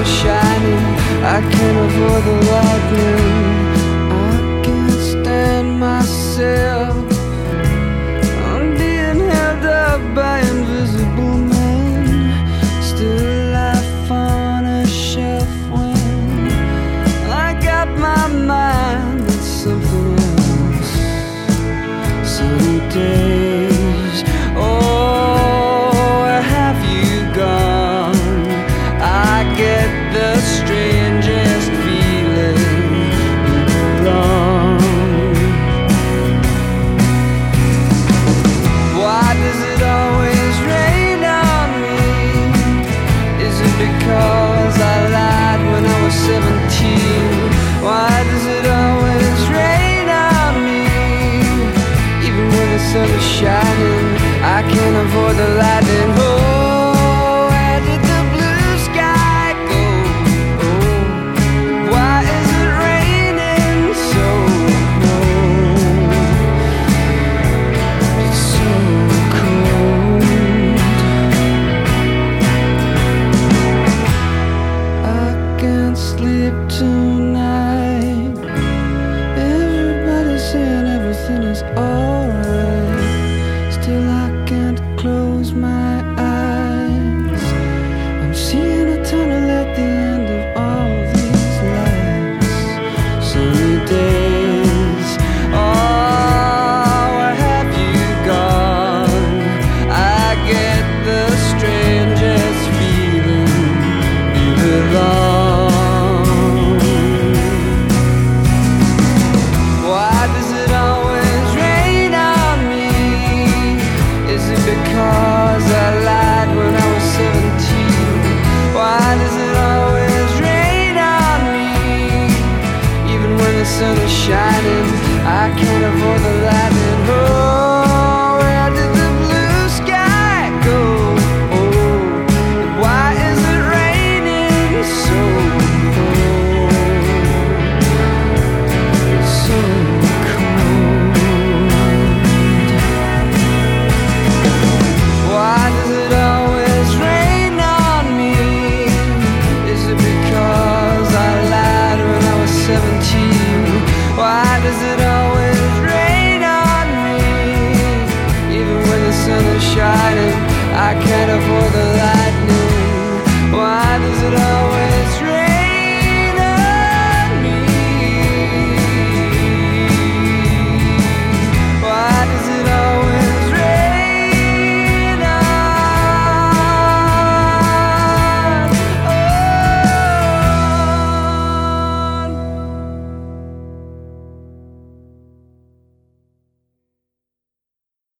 is shining, I can't avoid the lightning. I can't stand myself, I'm being held up by invisible men, still life on a shelf when I got my mind on something else. Sunny days, oh, where have you gone? I get the strangest feeling you belong. Why does it always rain on me? Is it because I lied when I was 17? Why does it always rain on me? Even when the sun is shining, I can't avoid the light.